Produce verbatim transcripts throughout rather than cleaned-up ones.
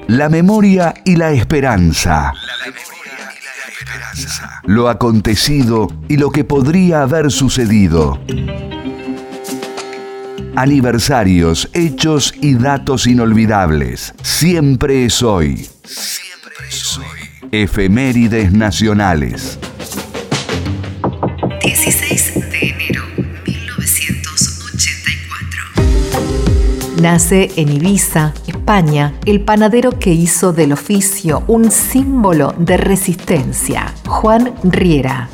La memoria y la esperanza. La memoria y la esperanza. Lo acontecido y lo que podría haber sucedido. Aniversarios, hechos y datos inolvidables. Siempre es hoy. Siempre es hoy. Efemérides nacionales. dieciséis de enero de mil novecientos ochenta y cuatro. Nace en Ibiza, España, el panadero que hizo del oficio un símbolo de resistencia, Juan Riera.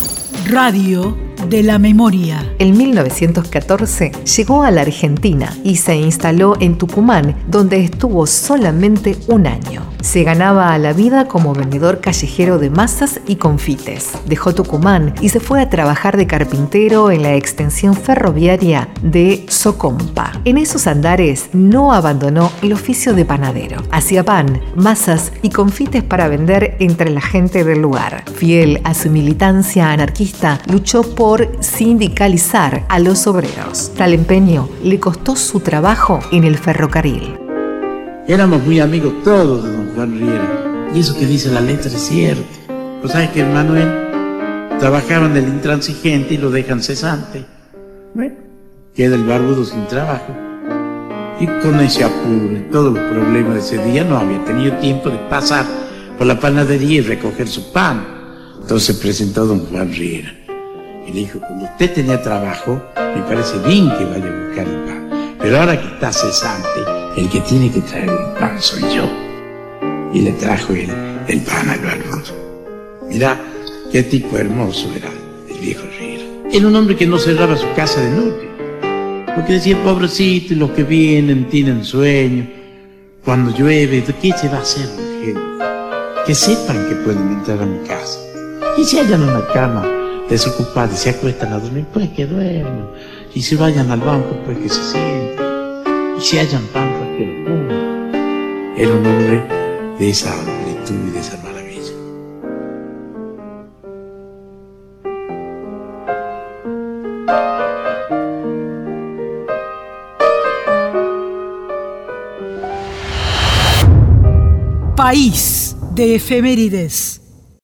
Radio de la memoria. En mil novecientos catorce llegó a la Argentina y se instaló en Tucumán, donde estuvo solamente un año. Se ganaba la vida como vendedor callejero de masas y confites. Dejó Tucumán y se fue a trabajar de carpintero en la extensión ferroviaria de Socompa. En esos andares no abandonó el oficio de panadero. Hacía pan, masas y confites para vender entre la gente del lugar. Fiel a su militancia anarquista, luchó por sindicalizar a los obreros. Tal empeño le costó su trabajo en el ferrocarril. Éramos muy amigos todos de don Juan Riera. Y eso que dice la letra es cierto. Pues sabes que Manuel trabajaba en el intransigente y lo dejan cesante. Bueno, queda el barbudo sin trabajo. Y con ese apuro y todos los problemas de ese día no había tenido tiempo de pasar por la panadería y recoger su pan. Entonces se presentó don Juan Riera y le dijo: cuando usted tenía trabajo, me parece bien que vaya a buscar el pan, pero ahora que está cesante, el que tiene que traer el pan soy yo. Y le trajo el, el pan al barbudo. Mirá qué tipo hermoso era el viejo Riera. Era un hombre que no cerraba su casa de noche, porque decía: pobrecito, los que vienen tienen sueño, cuando llueve, ¿qué se va a hacer la gente? Que sepan que pueden entrar a mi casa. Y si hayan una cama desocupada y se acuestan a dormir, pues que duerman. Y si vayan al banco, pues que se sienten. Y si hayan pan, pues que lo coman. Era un hombre de esa amplitud y de esa maravilla. País de efemérides.